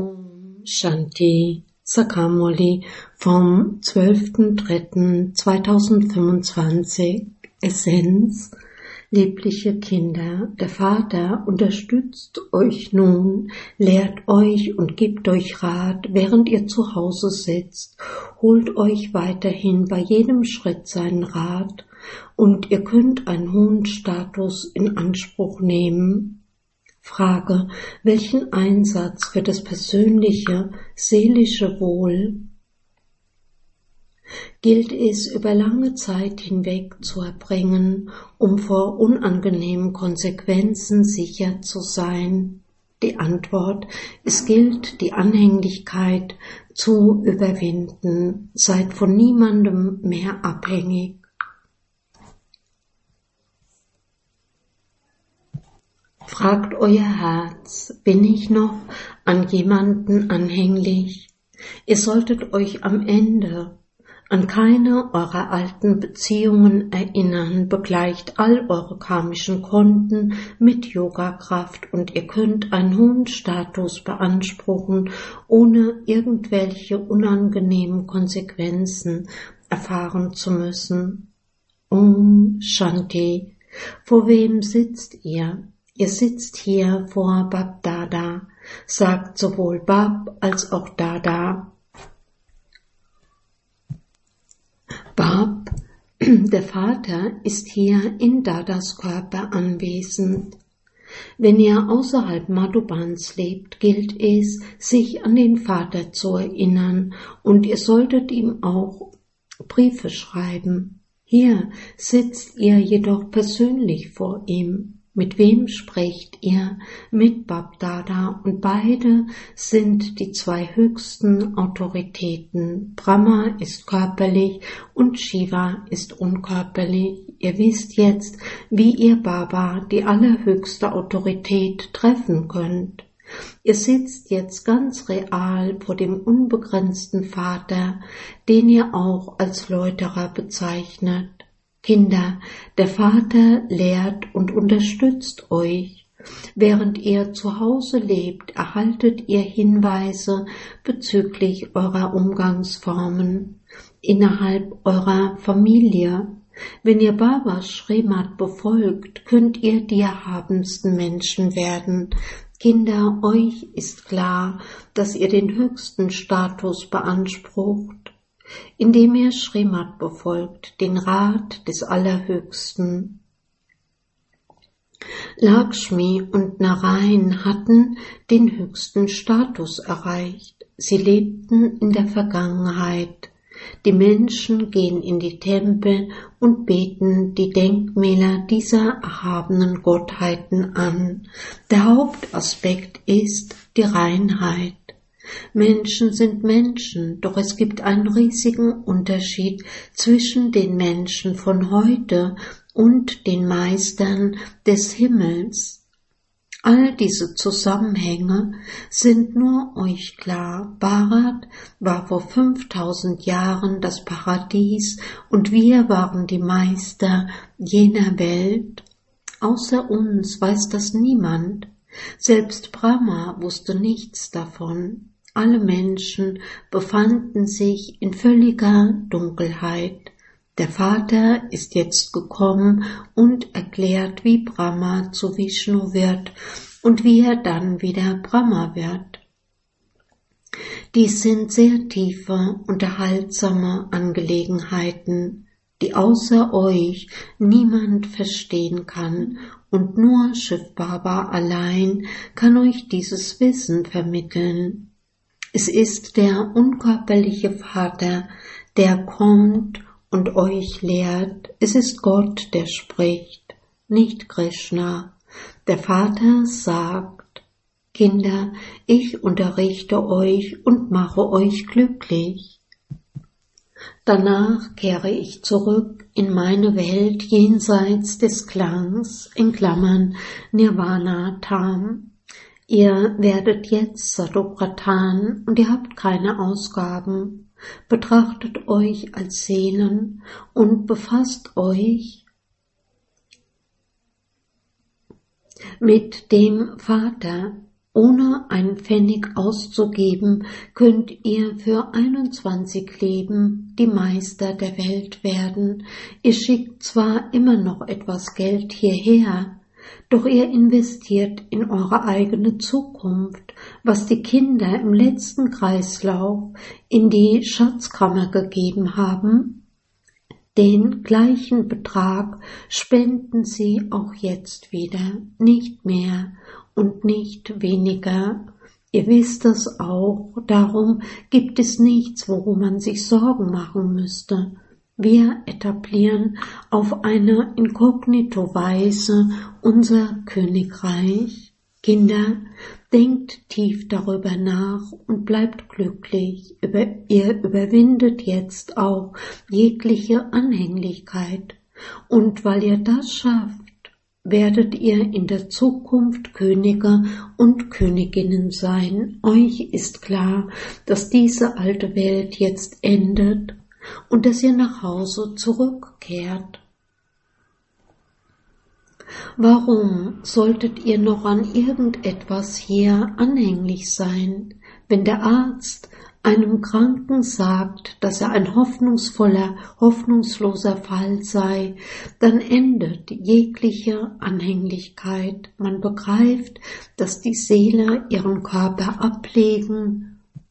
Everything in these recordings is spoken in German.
Om Shanti Sakamoli vom 12.03.2025 Essenz. Liebliche Kinder, der Vater unterstützt euch nun, lehrt euch und gibt euch Rat, während ihr zu Hause sitzt, holt euch weiterhin bei jedem Schritt seinen Rat und ihr könnt einen hohen Status in Anspruch nehmen. Frage: Welchen Einsatz für das persönliche, seelische Wohl gilt es über lange Zeit hinweg zu erbringen, um vor unangenehmen Konsequenzen sicher zu sein? Die Antwort: Es gilt, die Anhänglichkeit zu überwinden. Seid von niemandem mehr abhängig. Fragt euer Herz: Bin ich noch an jemanden anhänglich? Ihr solltet euch am Ende an keine eurer alten Beziehungen erinnern, begleicht all eure karmischen Konten mit Yoga-Kraft und ihr könnt einen hohen Status beanspruchen, ohne irgendwelche unangenehmen Konsequenzen erfahren zu müssen. Om Shanti. Vor wem sitzt ihr? Ihr sitzt hier vor Bab Dada, sagt sowohl Bab als auch Dada. Bab, der Vater, ist hier in Dadas Körper anwesend. Wenn ihr außerhalb Madhubans lebt, gilt es, sich an den Vater zu erinnern, und ihr solltet ihm auch Briefe schreiben. Hier sitzt ihr jedoch persönlich vor ihm. Mit wem sprecht ihr? Mit Bab Dada, und beide sind die zwei höchsten Autoritäten. Brahma ist körperlich und Shiva ist unkörperlich. Ihr wisst jetzt, wie ihr Baba, die allerhöchste Autorität, treffen könnt. Ihr sitzt jetzt ganz real vor dem unbegrenzten Vater, den ihr auch als Läuterer bezeichnet. Kinder, der Vater lehrt und unterstützt euch. Während ihr zu Hause lebt, erhaltet ihr Hinweise bezüglich eurer Umgangsformen innerhalb eurer Familie. Wenn ihr Babas Srimat befolgt, könnt ihr die erhabensten Menschen werden. Kinder, euch ist klar, dass ihr den höchsten Status beansprucht, indem ihr Srimat befolgt, den Rat des Allerhöchsten. Lakshmi und Narayan hatten den höchsten Status erreicht. Sie lebten in der Vergangenheit. Die Menschen gehen in die Tempel und beten die Denkmäler dieser erhabenen Gottheiten an. Der Hauptaspekt ist die Reinheit. Menschen sind Menschen, doch es gibt einen riesigen Unterschied zwischen den Menschen von heute und den Meistern des Himmels. All diese Zusammenhänge sind nur euch klar. Bharat war vor 5000 Jahren das Paradies und wir waren die Meister jener Welt. Außer uns weiß das niemand. Selbst Brahma wusste nichts davon. Alle Menschen befanden sich in völliger Dunkelheit. Der Vater ist jetzt gekommen und erklärt, wie Brahma zu Vishnu wird und wie er dann wieder Brahma wird. Dies sind sehr tiefe, unterhaltsame Angelegenheiten, die außer euch niemand verstehen kann, und nur Shiv Baba allein kann euch dieses Wissen vermitteln. Es ist der unkörperliche Vater, der kommt und euch lehrt. Es ist Gott, der spricht, nicht Krishna. Der Vater sagt: Kinder, ich unterrichte euch und mache euch glücklich. Danach kehre ich zurück in meine Welt jenseits des Klangs, in Klammern Nirvana Tham. Ihr werdet jetzt Sadopratan und ihr habt keine Ausgaben. Betrachtet euch als Seelen und befasst euch mit dem Vater. Ohne einen Pfennig auszugeben, könnt ihr für 21 Leben die Meister der Welt werden. Ihr schickt zwar immer noch etwas Geld hierher, doch ihr investiert in eure eigene Zukunft, was die Kinder im letzten Kreislauf in die Schatzkammer gegeben haben. Den gleichen Betrag spenden sie auch jetzt wieder, nicht mehr und nicht weniger. Ihr wisst es auch, darum gibt es nichts, worum man sich Sorgen machen müsste. Wir etablieren auf eine Inkognito-Weise unser Königreich. Kinder, denkt tief darüber nach und bleibt glücklich. Ihr überwindet jetzt auch jegliche Anhänglichkeit. Und weil ihr das schafft, werdet ihr in der Zukunft Könige und Königinnen sein. Euch ist klar, dass diese alte Welt jetzt endet und dass ihr nach Hause zurückkehrt. Warum solltet ihr noch an irgendetwas hier anhänglich sein, wenn der Arzt einem Kranken sagt, dass er ein hoffnungsloser Fall sei, dann endet jegliche Anhänglichkeit. Man begreift, dass die Seele ihren Körper ablegen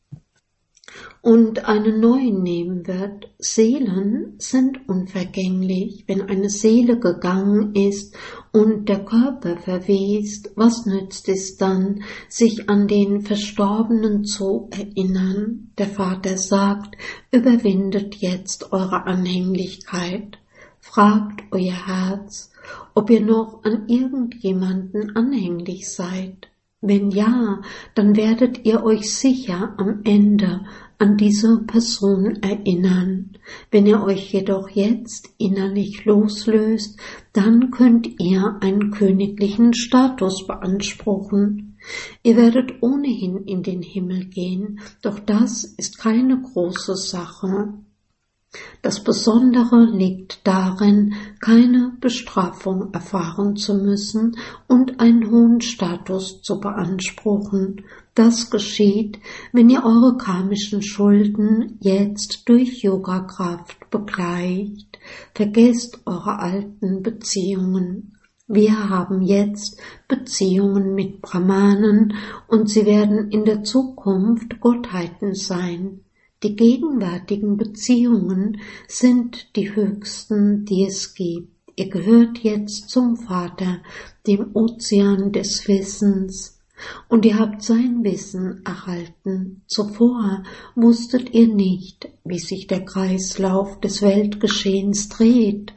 und einen neuen nehmen wird. Seelen sind unvergänglich. Wenn eine Seele gegangen ist und der Körper verwest, was nützt es dann, sich an den Verstorbenen zu erinnern? Der Vater sagt, überwindet jetzt eure Anhänglichkeit. Fragt euer Herz, ob ihr noch an irgendjemanden anhänglich seid. Wenn ja, dann werdet ihr euch sicher am Ende an diese Person erinnern. Wenn ihr euch jedoch jetzt innerlich loslöst, dann könnt ihr einen königlichen Status beanspruchen. Ihr werdet ohnehin in den Himmel gehen, doch das ist keine große Sache. Das Besondere liegt darin, keine Bestrafung erfahren zu müssen und einen hohen Status zu beanspruchen. Das geschieht, wenn ihr eure karmischen Schulden jetzt durch Yoga-Kraft begleicht. Vergesst eure alten Beziehungen. Wir haben jetzt Beziehungen mit Brahmanen und sie werden in der Zukunft Gottheiten sein. Die gegenwärtigen Beziehungen sind die höchsten, die es gibt. Ihr gehört jetzt zum Vater, dem Ozean des Wissens, und ihr habt sein Wissen erhalten. Zuvor wusstet ihr nicht, wie sich der Kreislauf des Weltgeschehens dreht.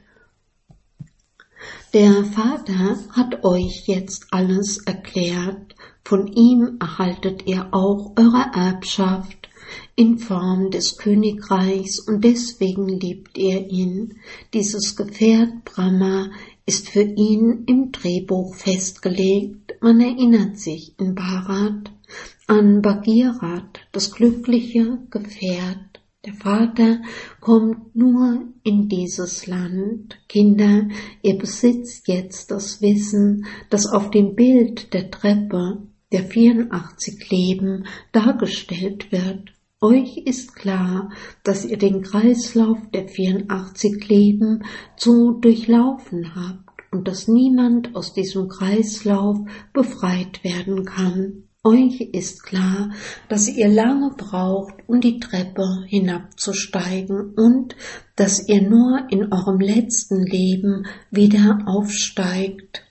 Der Vater hat euch jetzt alles erklärt. Von ihm erhaltet ihr auch eure Erbschaft in Form des Königreichs und deswegen liebt ihr ihn. Dieses Gefährt Brahma ist für ihn im Drehbuch festgelegt. Man erinnert sich in Bharat an Bhagirath, das glückliche Gefährt. Der Vater kommt nur in dieses Land. Kinder, ihr besitzt jetzt das Wissen, das auf dem Bild der Treppe der 84 Leben dargestellt wird. Euch ist klar, dass ihr den Kreislauf der 84 Leben zu durchlaufen habt und dass niemand aus diesem Kreislauf befreit werden kann. Euch ist klar, dass ihr lange braucht, um die Treppe hinabzusteigen und dass ihr nur in eurem letzten Leben wieder aufsteigt.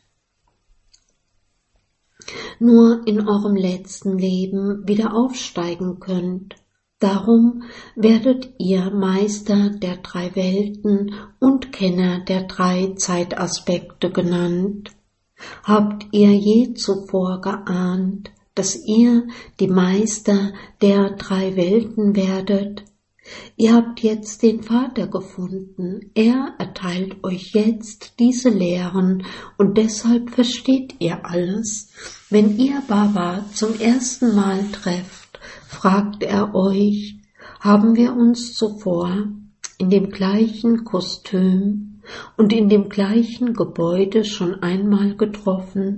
Nur in eurem letzten Leben wieder aufsteigen könnt. Darum werdet ihr Meister der 3 Welten und Kenner der 3 Zeitaspekte genannt. Habt ihr je zuvor geahnt, dass ihr die Meister der 3 Welten werdet? Ihr habt jetzt den Vater gefunden. Er erteilt euch jetzt diese Lehren und deshalb versteht ihr alles. Wenn ihr Baba zum ersten Mal trefft, fragt er euch, haben wir uns zuvor in dem gleichen Kostüm und in dem gleichen Gebäude schon einmal getroffen?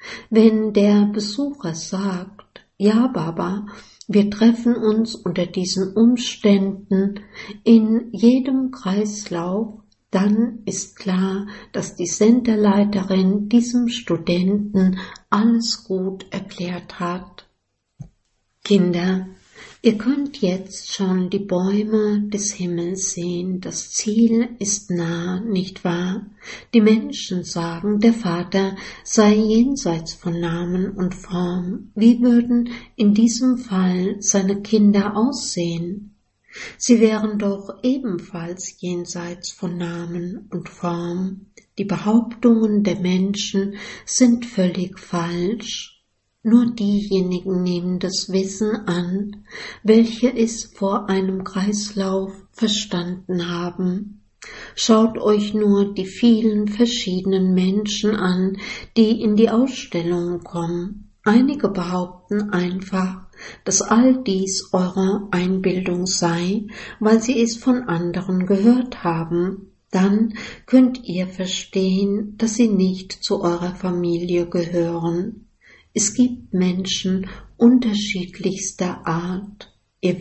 Wenn der Besucher sagt, ja Baba, wir treffen uns unter diesen Umständen in jedem Kreislauf, dann ist klar, dass die Centerleiterin diesem Studenten alles gut erklärt hat. Kinder, ihr könnt jetzt schon die Bäume des Himmels sehen. Das Ziel ist nah, nicht wahr? Die Menschen sagen, der Vater sei jenseits von Namen und Form. Wie würden in diesem Fall seine Kinder aussehen? Sie wären doch ebenfalls jenseits von Namen und Form. Die Behauptungen der Menschen sind völlig falsch. Nur diejenigen nehmen das Wissen an, welche es vor einem Kreislauf verstanden haben. Schaut euch nur die vielen verschiedenen Menschen an, die in die Ausstellung kommen. Einige behaupten einfach, dass all dies eure Einbildung sei, weil sie es von anderen gehört haben. Dann könnt ihr verstehen, dass sie nicht zu eurer Familie gehören. Es gibt Menschen unterschiedlichster Art. Ihr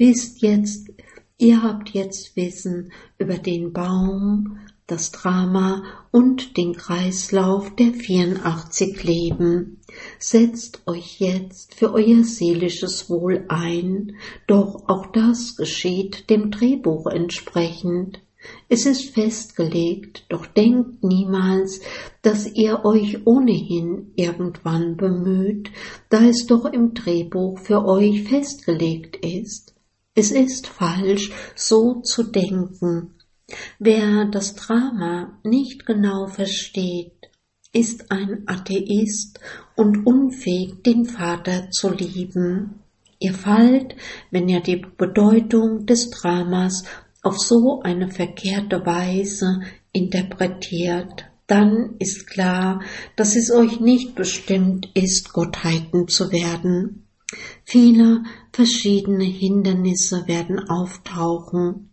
habt jetzt Wissen über den Baum, das Drama und den Kreislauf der 84 Leben. Setzt euch jetzt für euer seelisches Wohl ein, doch auch das geschieht dem Drehbuch entsprechend. Es ist festgelegt, doch denkt niemals, dass ihr euch ohnehin irgendwann bemüht, da es doch im Drehbuch für euch festgelegt ist. Es ist falsch, so zu denken. Wer das Drama nicht genau versteht, ist ein Atheist und unfähig, den Vater zu lieben. Ihr fallt, wenn ihr die Bedeutung des Dramas auf so eine verkehrte Weise interpretiert, dann ist klar, dass es euch nicht bestimmt ist, Gottheiten zu werden. Viele verschiedene Hindernisse werden auftauchen.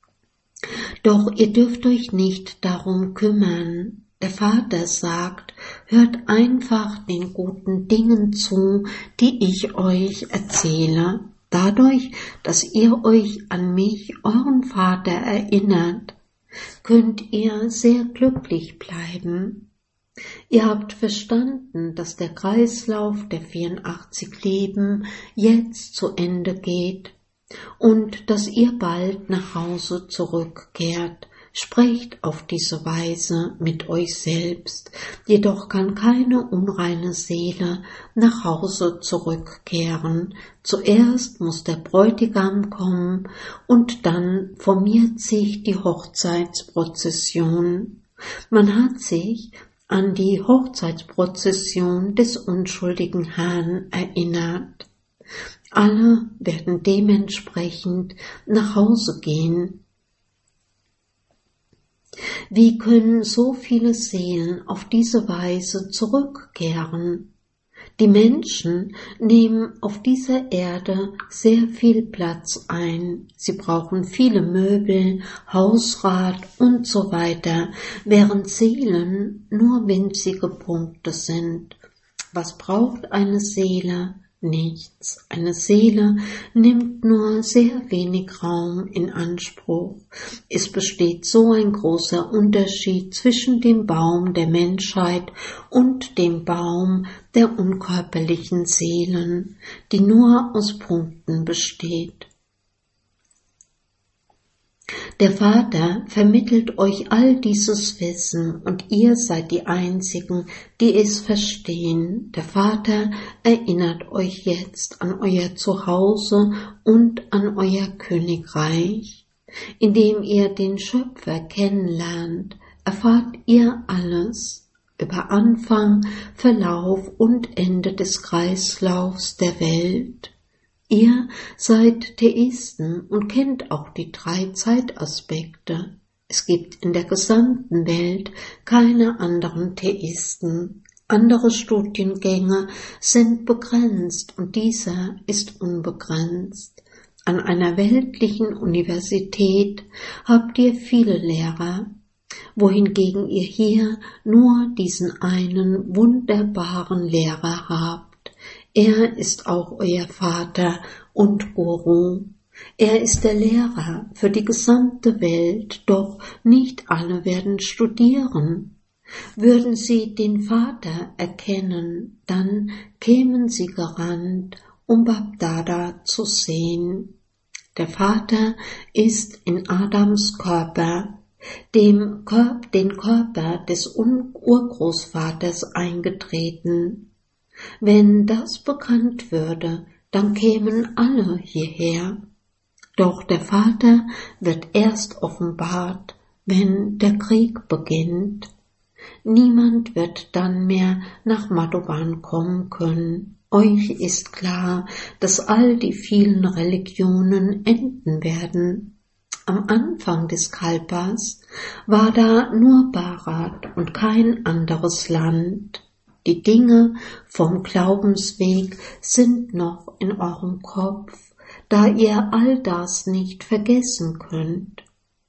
Doch ihr dürft euch nicht darum kümmern. Der Vater sagt, hört einfach den guten Dingen zu, die ich euch erzähle. Dadurch, dass ihr euch an mich, euren Vater, erinnert, könnt ihr sehr glücklich bleiben. Ihr habt verstanden, dass der Kreislauf der 84 Leben jetzt zu Ende geht und dass ihr bald nach Hause zurückkehrt. Sprecht auf diese Weise mit euch selbst, jedoch kann keine unreine Seele nach Hause zurückkehren. Zuerst muss der Bräutigam kommen und dann formiert sich die Hochzeitsprozession. Man hat sich an die Hochzeitsprozession des unschuldigen Herrn erinnert. Alle werden dementsprechend nach Hause gehen. Wie können so viele Seelen auf diese Weise zurückkehren? Die Menschen nehmen auf dieser Erde sehr viel Platz ein. Sie brauchen viele Möbel, Hausrat und so weiter, während Seelen nur winzige Punkte sind. Was braucht eine Seele? Nichts. Eine Seele nimmt nur sehr wenig Raum in Anspruch. Es besteht so ein großer Unterschied zwischen dem Baum der Menschheit und dem Baum der unkörperlichen Seelen, die nur aus Punkten besteht. Der Vater vermittelt euch all dieses Wissen und ihr seid die Einzigen, die es verstehen. Der Vater erinnert euch jetzt an euer Zuhause und an euer Königreich. Indem ihr den Schöpfer kennenlernt, erfahrt ihr alles über Anfang, Verlauf und Ende des Kreislaufs der Welt. Ihr seid Theisten und kennt auch die 3 Zeitaspekte. Es gibt in der gesamten Welt keine anderen Theisten. Andere Studiengänge sind begrenzt und dieser ist unbegrenzt. An einer weltlichen Universität habt ihr viele Lehrer. wohingegen ihr hier nur diesen einen wunderbaren Lehrer habt. Er ist auch euer Vater und Guru. Er ist der Lehrer für die gesamte Welt, doch nicht alle werden studieren. Würden sie den Vater erkennen, dann kämen sie gerannt, um Bagdada zu sehen. Der Vater ist in Adams Körper, den Körper des Urgroßvaters eingetreten. Wenn das bekannt würde, dann kämen alle hierher. Doch der Vater wird erst offenbart, wenn der Krieg beginnt. Niemand wird dann mehr nach Madhuban kommen können. Euch ist klar, dass all die vielen Religionen enden werden. Am Anfang des Kalpas war da nur Bharat und kein anderes Land. Die Dinge vom Glaubensweg sind noch in eurem Kopf, da ihr all das nicht vergessen könnt.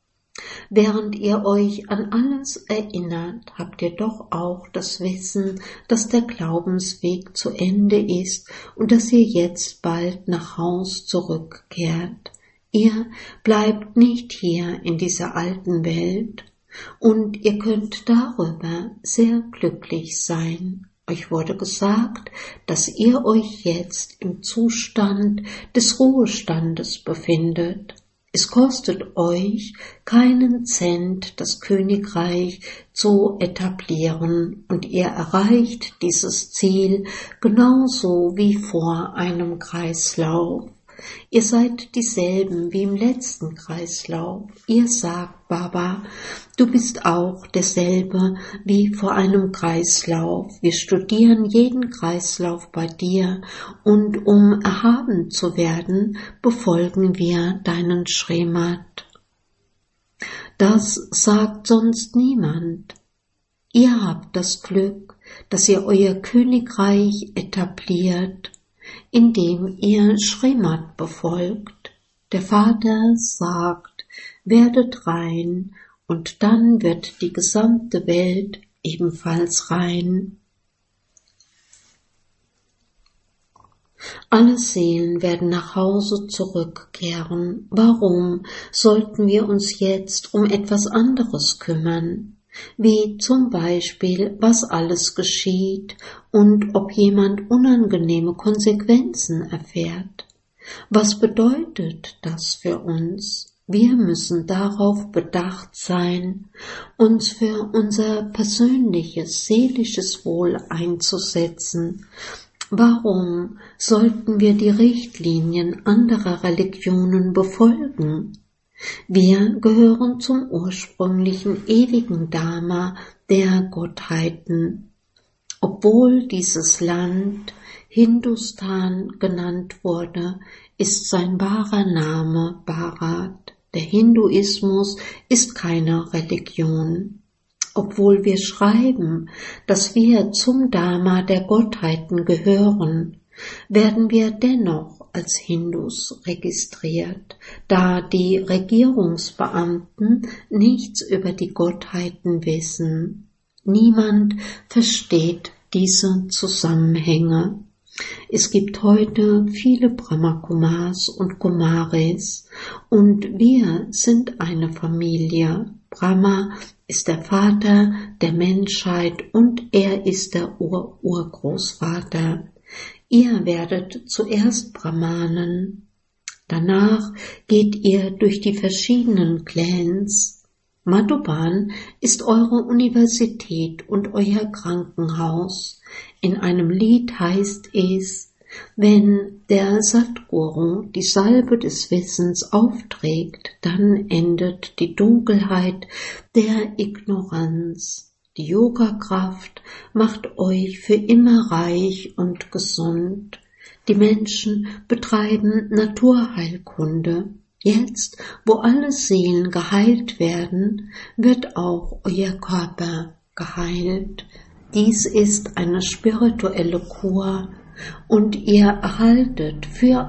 Während ihr euch an alles erinnert, habt ihr doch auch das Wissen, dass der Glaubensweg zu Ende ist und dass ihr jetzt bald nach Haus zurückkehrt. Ihr bleibt nicht hier in dieser alten Welt und ihr könnt darüber sehr glücklich sein. Euch wurde gesagt, dass ihr euch jetzt im Zustand des Ruhestandes befindet. Es kostet euch keinen Cent, das Königreich zu etablieren, und ihr erreicht dieses Ziel genauso wie vor einem Kreislauf. Ihr seid dieselben wie im letzten Kreislauf. Ihr sagt, Baba, du bist auch derselbe wie vor einem Kreislauf. Wir studieren jeden Kreislauf bei dir und um erhaben zu werden, befolgen wir deinen Srimat. Das sagt sonst niemand. Ihr habt das Glück, dass ihr euer Königreich etabliert, indem ihr Srimat befolgt. Der Vater sagt, werdet rein, und dann wird die gesamte Welt ebenfalls rein. Alle Seelen werden nach Hause zurückkehren. Warum sollten wir uns jetzt um etwas anderes kümmern? Wie zum Beispiel, was alles geschieht und ob jemand unangenehme Konsequenzen erfährt. Was bedeutet das für uns? Wir müssen darauf bedacht sein, uns für unser persönliches, seelisches Wohl einzusetzen. Warum sollten wir die Richtlinien anderer Religionen befolgen? Wir gehören zum ursprünglichen ewigen Dharma der Gottheiten. Obwohl dieses Land Hindustan genannt wurde, ist sein wahrer Name Bharat. Der Hinduismus ist keine Religion. Obwohl wir schreiben, dass wir zum Dharma der Gottheiten gehören, werden wir dennoch als Hindus registriert, da die Regierungsbeamten nichts über die Gottheiten wissen. Niemand versteht diese Zusammenhänge. Es gibt heute viele Brahmakumars und Kumaris und wir sind eine Familie. Brahma ist der Vater der Menschheit und er ist der Urgroßvater. Ihr werdet zuerst Brahmanen, danach geht ihr durch die verschiedenen Clans. Madhuban ist eure Universität und euer Krankenhaus. In einem Lied heißt es, wenn der Satguru die Salbe des Wissens aufträgt, dann endet die Dunkelheit der Ignoranz. Die Yoga-Kraft macht euch für immer reich und gesund. Die Menschen betreiben Naturheilkunde. Jetzt, wo alle Seelen geheilt werden, wird auch euer Körper geheilt. Dies ist eine spirituelle Kur und ihr erhaltet für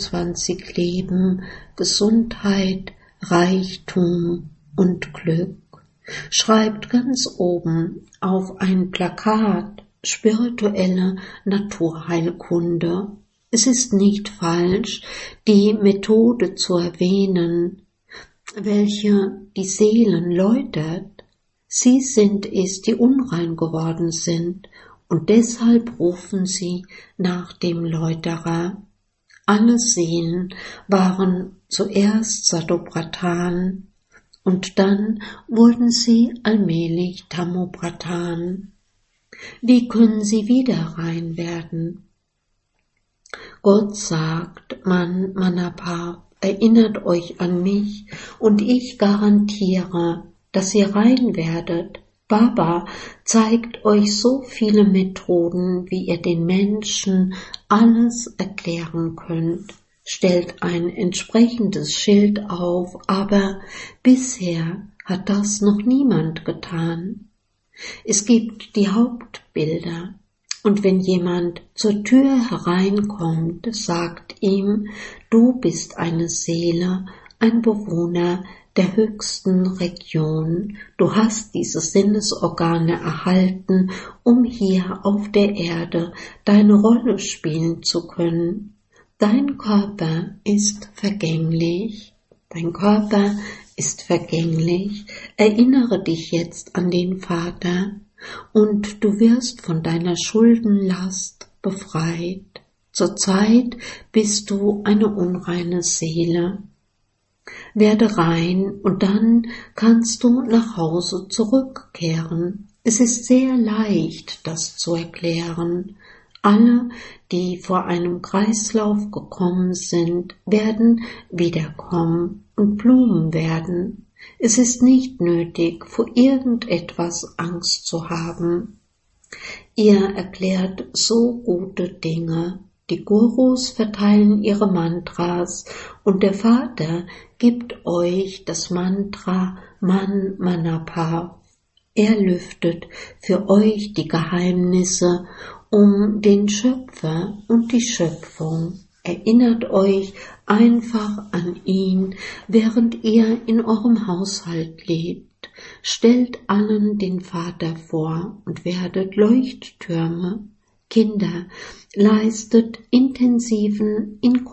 21 Leben Gesundheit, Reichtum und Glück. Schreibt ganz oben auf ein Plakat spirituelle Naturheilkunde. Es ist nicht falsch, die Methode zu erwähnen, welche die Seelen läutert. Sie sind es, die unrein geworden sind, und deshalb rufen sie nach dem Läuterer. Alle Seelen waren zuerst Sadobratan und dann wurden sie allmählich Tamobratan. Wie können sie wieder rein werden? Gott sagt, Manapar, erinnert euch an mich und ich garantiere, dass ihr rein werdet. Baba zeigt euch so viele Methoden, wie ihr den Menschen alles erklären könnt, stellt ein entsprechendes Schild auf, aber bisher hat das noch niemand getan. Es gibt die Hauptbilder, und wenn jemand zur Tür hereinkommt, sagt ihm, du bist eine Seele, ein Bewohner der höchsten Region, du hast diese Sinnesorgane erhalten, um hier auf der Erde deine Rolle spielen zu können. Dein Körper ist vergänglich. Dein Körper ist vergänglich. Erinnere dich jetzt an den Vater und du wirst von deiner Schuldenlast befreit. Zurzeit bist du eine unreine Seele. Werde rein und dann kannst du nach Hause zurückkehren. Es ist sehr leicht, das zu erklären. Alle, die vor einem Kreislauf gekommen sind, werden wiederkommen und Blumen werden. Es ist nicht nötig, vor irgendetwas Angst zu haben. Ihr erklärt so gute Dinge. Die Gurus verteilen ihre Mantras und der Vater gibt euch das Mantra Man Manapa. Er lüftet für euch die Geheimnisse um den Schöpfer und die Schöpfung. Erinnert euch einfach an ihn, während ihr in eurem Haushalt lebt. Stellt allen den Vater vor und werdet Leuchttürme. Kinder, leistet intensiven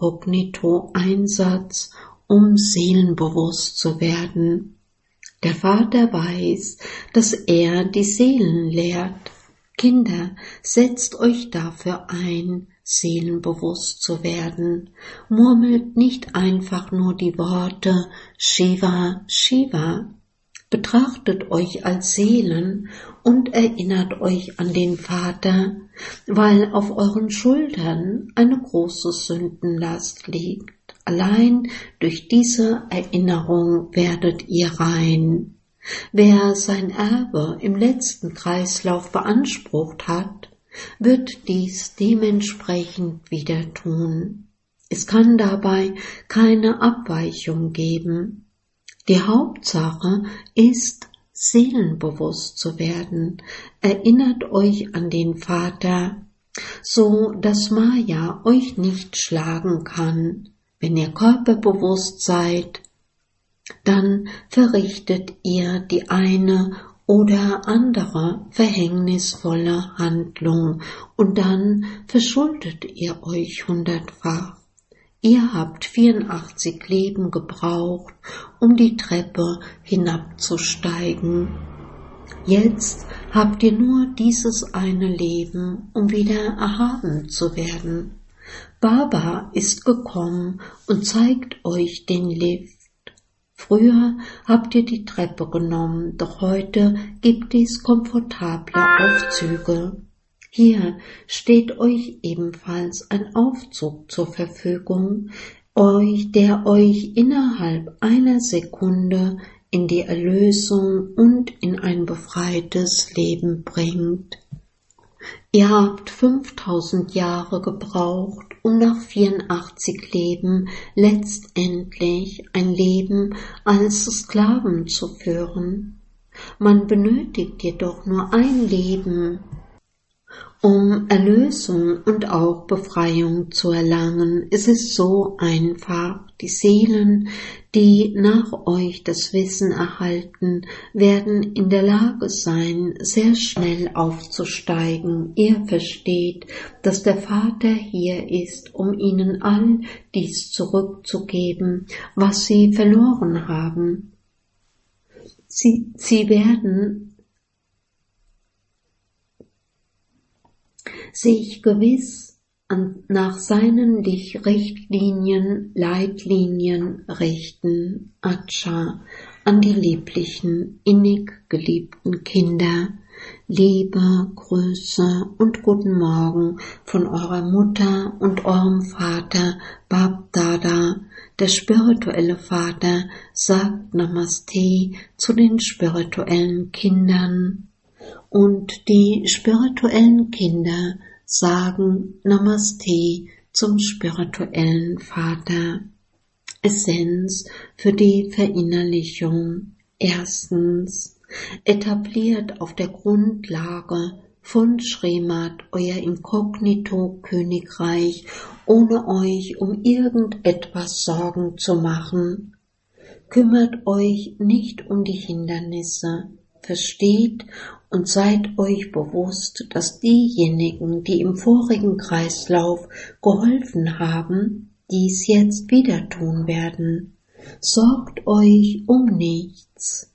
Inkognito-Einsatz, um seelenbewusst zu werden. Der Vater weiß, dass er die Seelen lehrt. Kinder, setzt euch dafür ein, seelenbewusst zu werden. Murmelt nicht einfach nur die Worte Shiva, Shiva. Betrachtet euch als Seelen und erinnert euch an den Vater, weil auf euren Schultern eine große Sündenlast liegt. Allein durch diese Erinnerung werdet ihr rein. Wer sein Erbe im letzten Kreislauf beansprucht hat, wird dies dementsprechend wieder tun. Es kann dabei keine Abweichung geben. Die Hauptsache ist, seelenbewusst zu werden. Erinnert euch an den Vater, so dass Maya euch nicht schlagen kann. Wenn ihr körperbewusst seid, dann verrichtet ihr die eine oder andere verhängnisvolle Handlung und dann verschuldet ihr euch 100-fach. Ihr habt 84 Leben gebraucht, um die Treppe hinabzusteigen. Jetzt habt ihr nur dieses eine Leben, um wieder erhaben zu werden. Baba ist gekommen und zeigt euch den Lift. Früher habt ihr die Treppe genommen, doch heute gibt es komfortable Aufzüge. Hier steht euch ebenfalls ein Aufzug zur Verfügung, der euch innerhalb einer Sekunde in die Erlösung und in ein befreites Leben bringt. Ihr habt 5000 Jahre gebraucht, um nach 84 Leben letztendlich ein Leben als Sklaven zu führen. Man benötigt jedoch nur ein Leben, um Erlösung und auch Befreiung zu erlangen. Es ist so einfach. Die Seelen, die nach euch das Wissen erhalten, werden in der Lage sein, sehr schnell aufzusteigen. Ihr versteht, dass der Vater hier ist, um ihnen all dies zurückzugeben, was sie verloren haben. Sie werden sich gewiss nach seinen Richtlinien, Leitlinien richten. Acha, an die lieblichen, innig geliebten Kinder. Liebe, Grüße und guten Morgen von eurer Mutter und eurem Vater Bab Dada. Der spirituelle Vater sagt Namaste zu den spirituellen Kindern. Und die spirituellen Kinder sagen Namaste zum spirituellen Vater. Essenz für die Verinnerlichung. Erstens, etabliert auf der Grundlage von Srimad euer Inkognito-Königreich, ohne euch um irgendetwas Sorgen zu machen. Kümmert euch nicht um die Hindernisse. Versteht und seid euch bewusst, dass diejenigen, die im vorigen Kreislauf geholfen haben, dies jetzt wieder tun werden. Sorgt euch um nichts.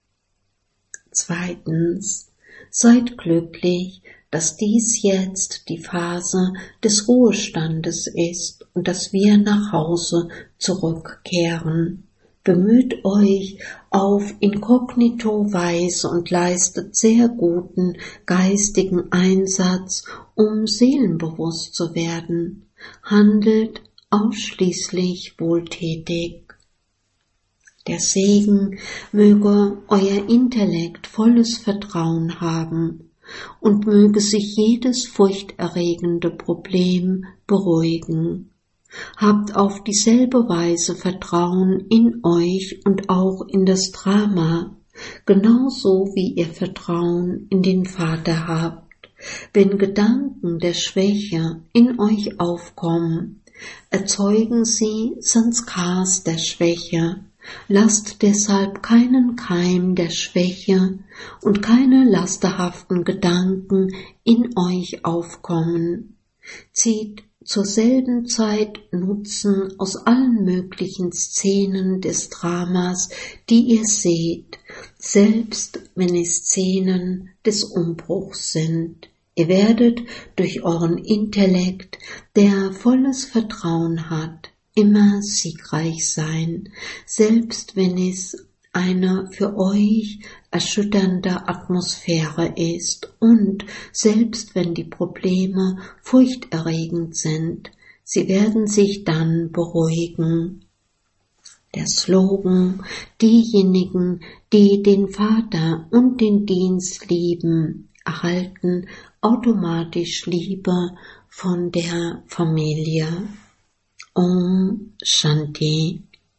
Zweitens, seid glücklich, dass dies jetzt die Phase des Ruhestandes ist und dass wir nach Hause zurückkehren. Bemüht euch auf Inkognito-Weise und leistet sehr guten geistigen Einsatz, um seelenbewusst zu werden. Handelt ausschließlich wohltätig. Der Segen möge euer Intellekt volles Vertrauen haben und möge sich jedes furchterregende Problem beruhigen. Habt auf dieselbe Weise Vertrauen in euch und auch in das Drama, genauso wie ihr Vertrauen in den Vater habt. Wenn Gedanken der Schwäche in euch aufkommen, erzeugen sie Sanskars der Schwäche. Lasst deshalb keinen Keim der Schwäche und keine lasterhaften Gedanken in euch aufkommen. Zieht zur selben Zeit Nutzen aus allen möglichen Szenen des Dramas, die ihr seht, selbst wenn es Szenen des Umbruchs sind. Ihr werdet durch euren Intellekt, der volles Vertrauen hat, immer siegreich sein, selbst wenn es eine für euch erschütternde Atmosphäre ist und selbst wenn die Probleme furchterregend sind, sie werden sich dann beruhigen. Der Slogan, diejenigen, die den Vater und den Dienst lieben, erhalten automatisch Liebe von der Familie. Om Shanti.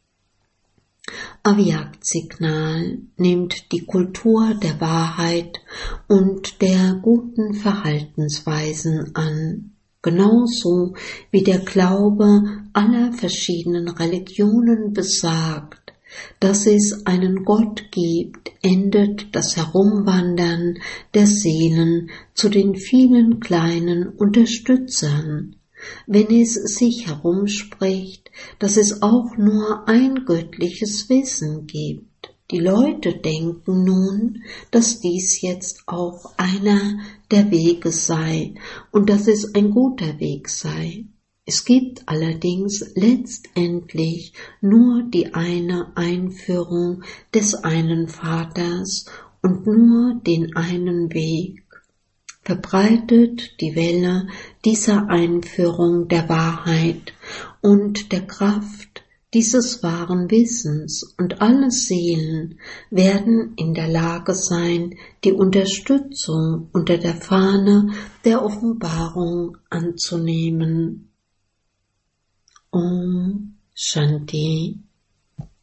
Avyakt-Signal nimmt die Kultur der Wahrheit und der guten Verhaltensweisen an, genauso wie der Glaube aller verschiedenen Religionen besagt, dass es einen Gott gibt, endet das Herumwandern der Seelen zu den vielen kleinen Unterstützern. Wenn es sich herumspricht, dass es auch nur ein göttliches Wissen gibt. Die Leute denken nun, dass dies jetzt auch einer der Wege sei und dass es ein guter Weg sei. Es gibt allerdings letztendlich nur die eine Einführung des einen Vaters und nur den einen Weg. Verbreitet die Welle dieser Einführung der Wahrheit und der Kraft dieses wahren Wissens, und alle Seelen werden in der Lage sein, die Unterstützung unter der Fahne der Offenbarung anzunehmen. Om Shanti.